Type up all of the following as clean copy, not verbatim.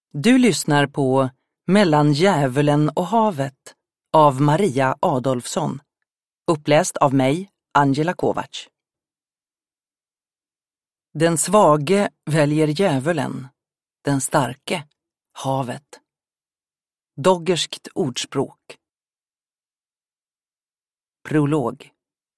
Du lyssnar på Mellan djävulen och havet av Maria Adolfsson. Uppläst av mig, Angela Kovacs. Den svage väljer djävulen, den starke havet. Doggerskt ordspråk. Prolog.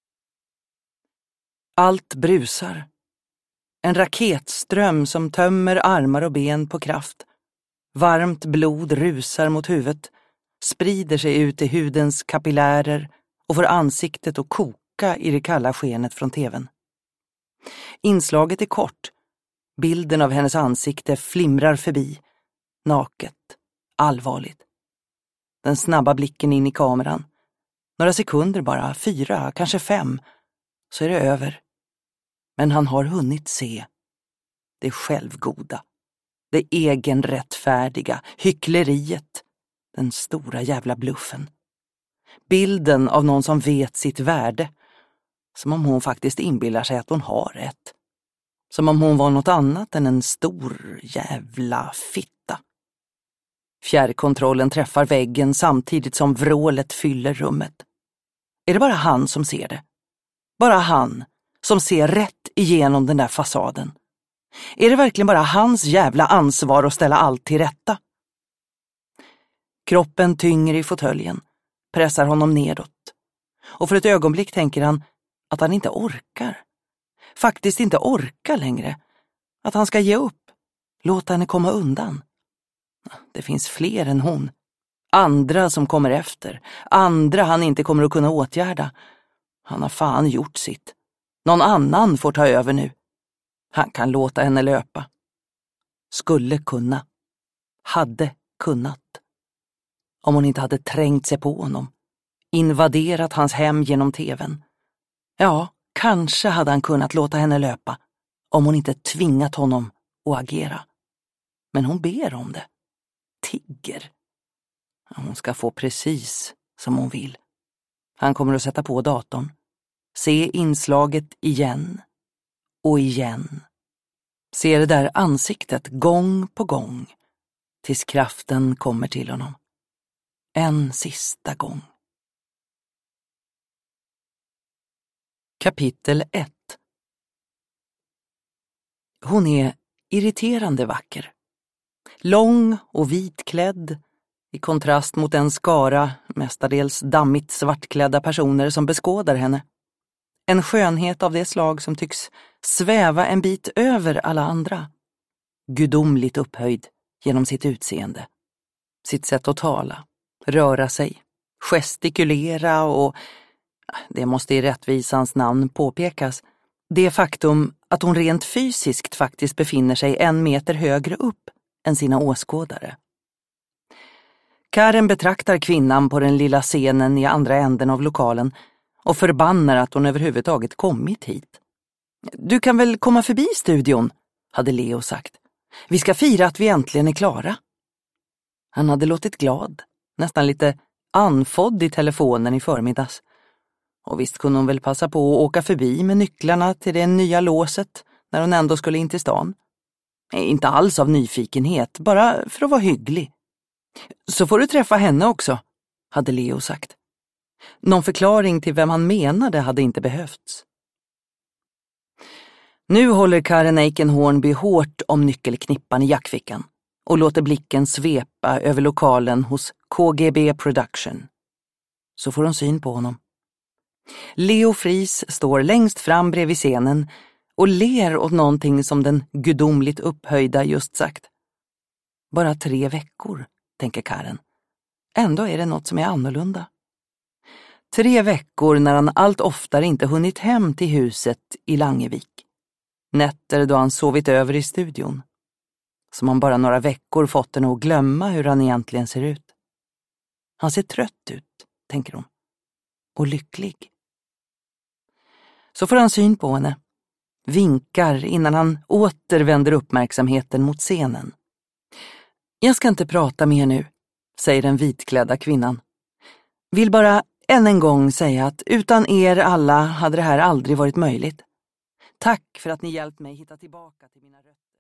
Allt brusar. En raketström som tömmer armar och ben på kraft. Varmt blod rusar mot huvudet, sprider sig ut i hudens kapillärer och får ansiktet att koka i det kalla skenet från tvn. Inslaget är kort. Bilden av hennes ansikte flimrar förbi, naket, allvarligt. Den snabba blicken in i kameran. Några sekunder bara, 4, kanske 5, så är det över. Men han har hunnit se det självgoda. Det egenrättfärdiga, hyckleriet, den stora jävla bluffen. Bilden av någon som vet sitt värde, som om hon faktiskt inbillar sig att hon har rätt. Som om hon var något annat än en stor jävla fitta. Fjärrkontrollen träffar väggen samtidigt som vrålet fyller rummet. Är det bara han som ser det? Bara han som ser rätt igenom den där fasaden? Är det verkligen bara hans jävla ansvar att ställa allt till rätta? Kroppen tynger i fåtöljen, pressar honom nedåt. Och för ett ögonblick tänker han att han inte orkar. Faktiskt inte orkar längre. Att han ska ge upp, låta henne komma undan. Det finns fler än hon. Andra som kommer efter. Andra han inte kommer att kunna åtgärda. Han har fan gjort sitt. Någon annan får ta över nu. Han kan låta henne löpa. Skulle kunna. Hade kunnat. Om hon inte hade trängt sig på honom. Invaderat hans hem genom tvn. Ja, kanske hade han kunnat låta henne löpa. Om hon inte tvingat honom att agera. Men hon ber om det. Tigger. Hon ska få precis som hon vill. Han kommer att sätta på datorn. Se inslaget igen. Och igen. Se det där ansiktet gång på gång. Tills kraften kommer till honom. En sista gång. Kapitel 1. Hon är irriterande vacker. Lång och vitklädd. I kontrast mot en skara, mestadels dammigt svartklädda personer som beskådar henne. En skönhet av det slag som tycks sväva en bit över alla andra. Gudomligt upphöjd genom sitt utseende. Sitt sätt att tala, röra sig, gestikulera och, det måste i rättvisans namn påpekas, det faktum att hon rent fysiskt faktiskt befinner sig 1 meter högre upp än sina åskådare. Karen betraktar kvinnan på den lilla scenen i andra änden av lokalen och förbannar att hon överhuvudtaget kommit hit. Du kan väl komma förbi studion, hade Leo sagt. Vi ska fira att vi äntligen är klara. Han hade låtit glad, nästan lite anfodd i telefonen i förmiddags. Och visst kunde hon väl passa på att åka förbi med nycklarna till det nya låset när hon ändå skulle in till stan. Inte alls av nyfikenhet, bara för att vara hygglig. Så får du träffa henne också, hade Leo sagt. Någon förklaring till vem han menade hade inte behövts. Nu håller Karen Eikenhornby hårt om nyckelknippan i jackfickan och låter blicken svepa över lokalen hos KGB Production. Så får hon syn på honom. Leo Fries står längst fram bredvid scenen och ler åt någonting som den gudomligt upphöjda just sagt. Bara 3 veckor, tänker Karen. Ändå är det något som är annorlunda. 3 veckor när han allt oftare inte hunnit hem till huset i Langevik. Nätter då han sovit över i studion. Som om bara några veckor fått henne att glömma hur han egentligen ser ut. Han ser trött ut, tänker hon. Och lycklig. Så får han syn på henne. Vinkar innan han återvänder uppmärksamheten mot scenen. Jag ska inte prata mer nu, säger den vitklädda kvinnan. Vill bara än en gång säga att utan er alla hade det här aldrig varit möjligt. Tack för att ni hjälpt mig hitta tillbaka till mina rötter.